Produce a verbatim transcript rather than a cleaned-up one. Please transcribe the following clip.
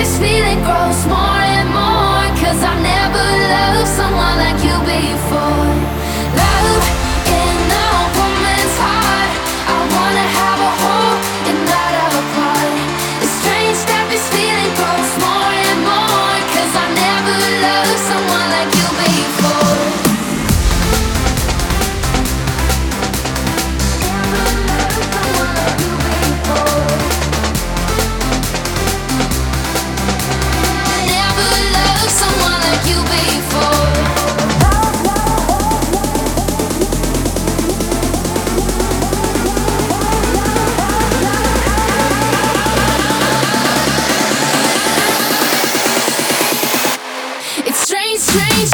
this feeling grows more and more, 'cause I never loved someone like you before. Love in a woman's heart, I wanna have a whole and not a part. It's strange that this feeling grows more and more, 'cause I never loved someone like you before. It's strange, strange.